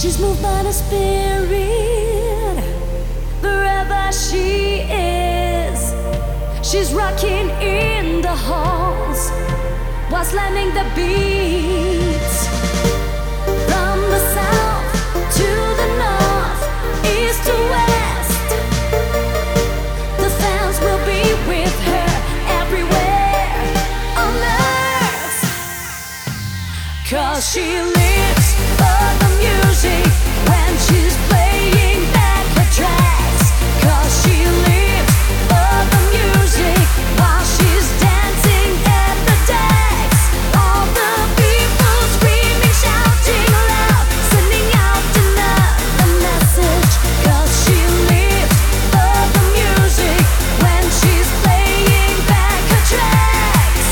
She's moved by the spirit wherever she is. She's rocking in the halls while slamming the beats. From the south to the north, east to west, the fans will be with her everywhere on earth. 'Cause she lives for the music when she's playing back her tracks. 'Cause she lives for the music while she's dancing at the decks. All the people screaming, shouting loud, sending out another message. 'Cause she lives for the music when she's playing back her tracks.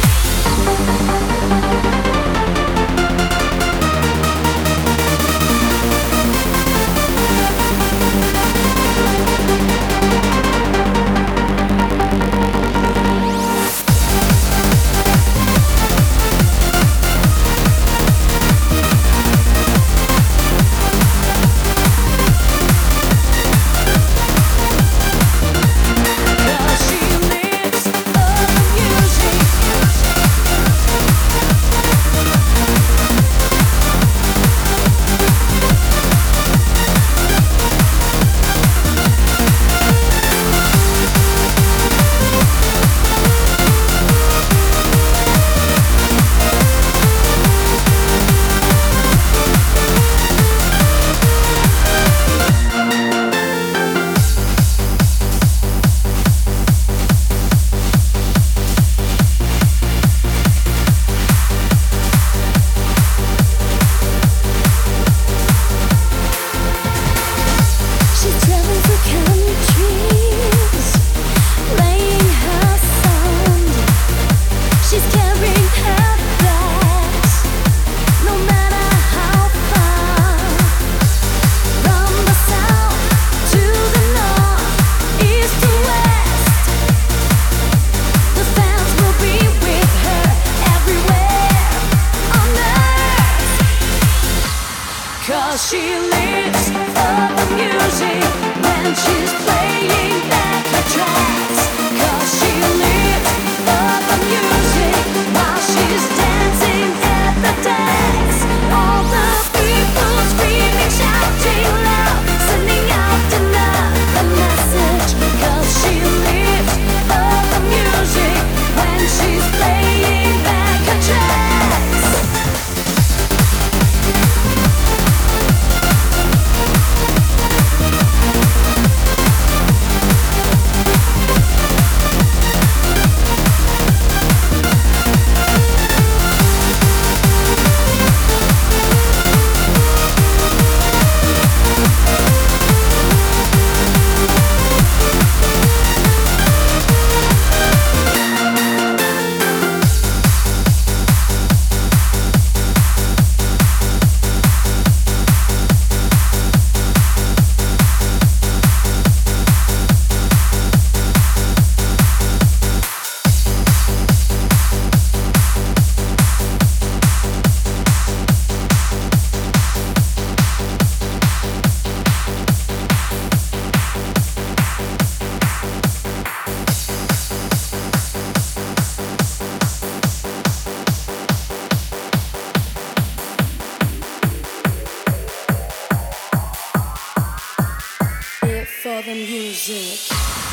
She lives for the music when she's playing back her tracks. 'Cause she lives for the music while she's dancing at the decks. All the people screaming, shouting loud, sending out another message. 'Cause she lives for the music when she's playing back her tracks. For the music.